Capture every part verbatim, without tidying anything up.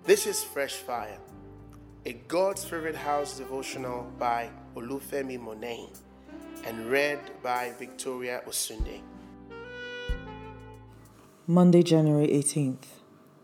This is Fresh Fire, a God's Favorite House devotional by Olufemi Monain and read by Victoria Osunde. Monday, January eighteenth.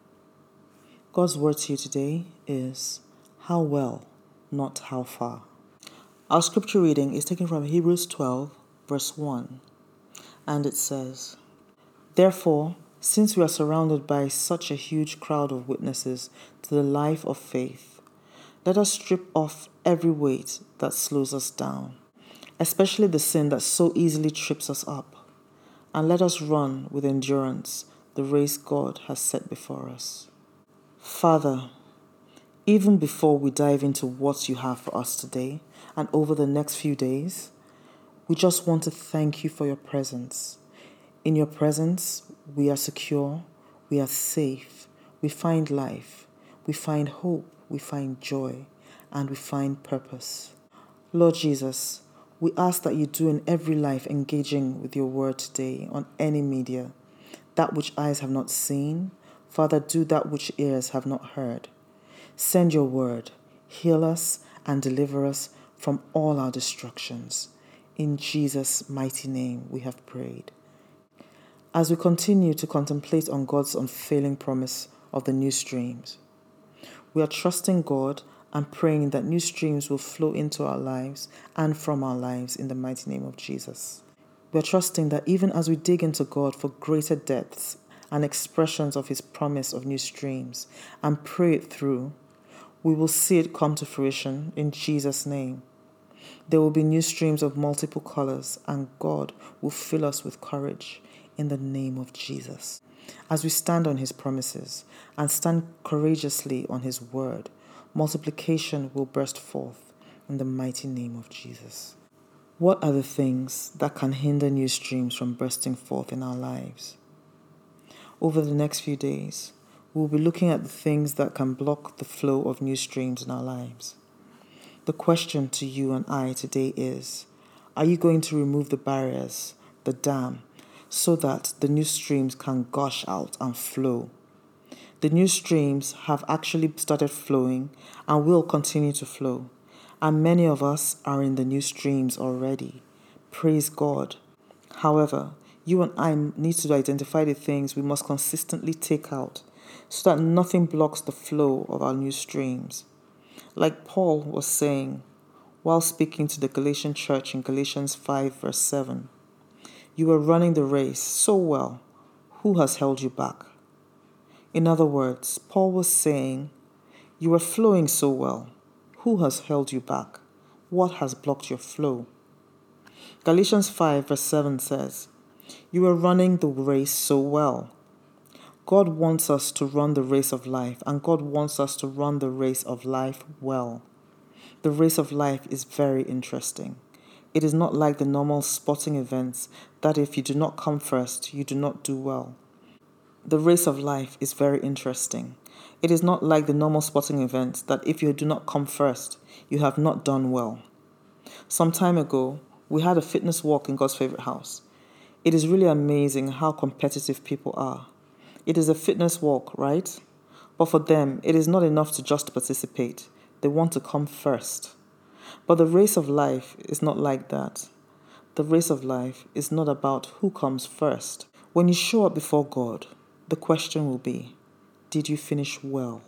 God's word to you today is, how well, not how far. Our scripture reading is taken from Hebrews twelve, verse one, and it says, Therefore, since we are surrounded by such a huge crowd of witnesses to the life of faith, let us strip off every weight that slows us down, especially the sin that so easily trips us up, and let us run with endurance the race God has set before us. Father, even before we dive into what you have for us today and over the next few days, we just want to thank you for your presence. In your presence, we are secure, we are safe, we find life, we find hope, we find joy, and we find purpose. Lord Jesus, we ask that you do in every life engaging with your word today on any media, that which eyes have not seen. Father, do that which ears have not heard. Send your word, heal us, and deliver us from all our destructions. In Jesus' mighty name we have prayed. As we continue to contemplate on God's unfailing promise of the new streams, we are trusting God and praying that new streams will flow into our lives and from our lives in the mighty name of Jesus. We are trusting that even as we dig into God for greater depths and expressions of his promise of new streams and pray it through, we will see it come to fruition in Jesus' name. There will be new streams of multiple colors, and God will fill us with courage in the name of Jesus. As we stand on his promises and stand courageously on his word, multiplication will burst forth in the mighty name of Jesus. What are the things that can hinder new streams from bursting forth in our lives? Over the next few days, we'll be looking at the things that can block the flow of new streams in our lives. The question to you and I today is, are you going to remove the barriers, the dam, so that the new streams can gush out and flow? The new streams have actually started flowing and will continue to flow. And many of us are in the new streams already. Praise God. However, you and I need to identify the things we must consistently take out so that nothing blocks the flow of our new streams. Like Paul was saying while speaking to the Galatian church in Galatians five verse seven, you are running the race so well. Who has held you back? In other words, Paul was saying, you are flowing so well. Who has held you back? What has blocked your flow? Galatians five verse seven says, you are running the race so well. God wants us to run the race of life, and God wants us to run the race of life well. The race of life is very interesting. It is not like the normal sporting events that if you do not come first, you do not do well. The race of life is very interesting. It is not like the normal sporting events that if you do not come first, you have not done well. Some time ago, we had a fitness walk in God's Favorite House. It is really amazing how competitive people are. It is a fitness walk, right? But for them, it is not enough to just participate. They want to come first. But the race of life is not like that. The race of life is not about who comes first. When you show up before God, the question will be, did you finish well?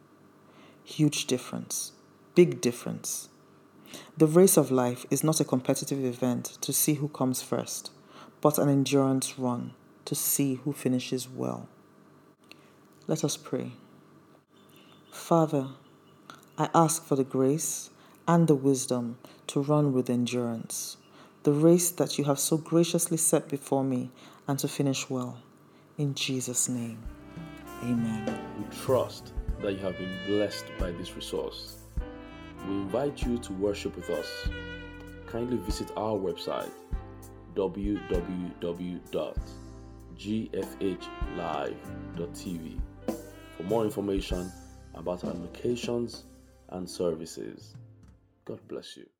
Huge difference. Big difference. The race of life is not a competitive event to see who comes first, but an endurance run to see who finishes well. Let us pray. Father, I ask for the grace and the wisdom to run with endurance, the race that you have so graciously set before me, and to finish well. In Jesus' name, amen. We trust that you have been blessed by this resource. We invite you to worship with us. Kindly visit our website, w w w dot g f h live dot t v, for more information about our locations and services. God bless you.